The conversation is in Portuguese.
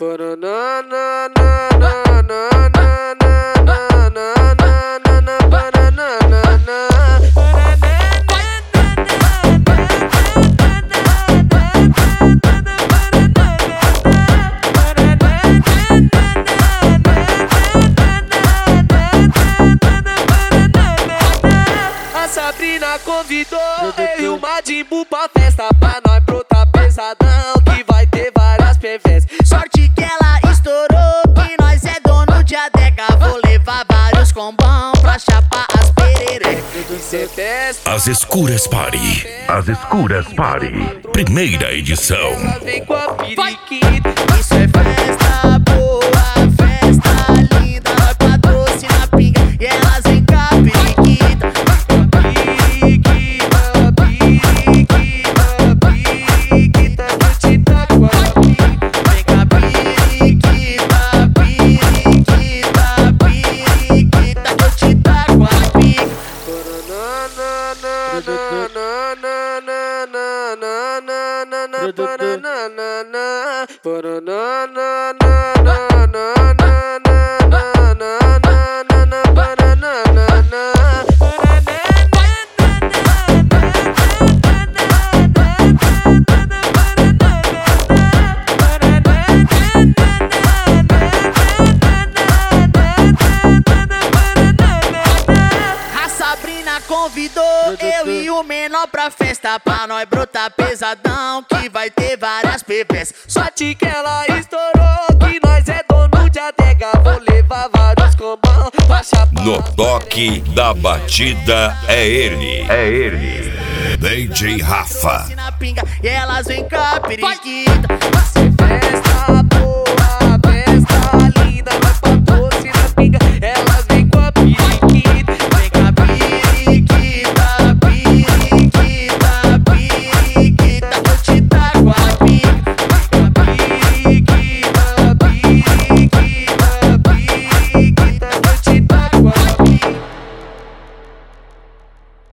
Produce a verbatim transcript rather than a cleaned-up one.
A Sabrina convidou eu e o Madimbu pra festa, pra nós brotar pesadão, que vai ter várias perversas. Sorte que ela estourou, que nós é dono de adega. Vou levar vários combão pra chapar as pererecas. As Escuras Party. As Escuras Party. Primeira edição. Vem com a periquita. Isso é festa boa, festa linda. Nós patrocina a pinga e elas vem com a periquita. Convidou eu e o menor pra festa, pra nós brotar pesadão, que vai ter várias perversas. Sorte que ela estourou, que nós é dono de adega. Vou levar vários combão pra chapar. No toque da batida é ele. É ele. D J Rafa. E elas vem com a periquita.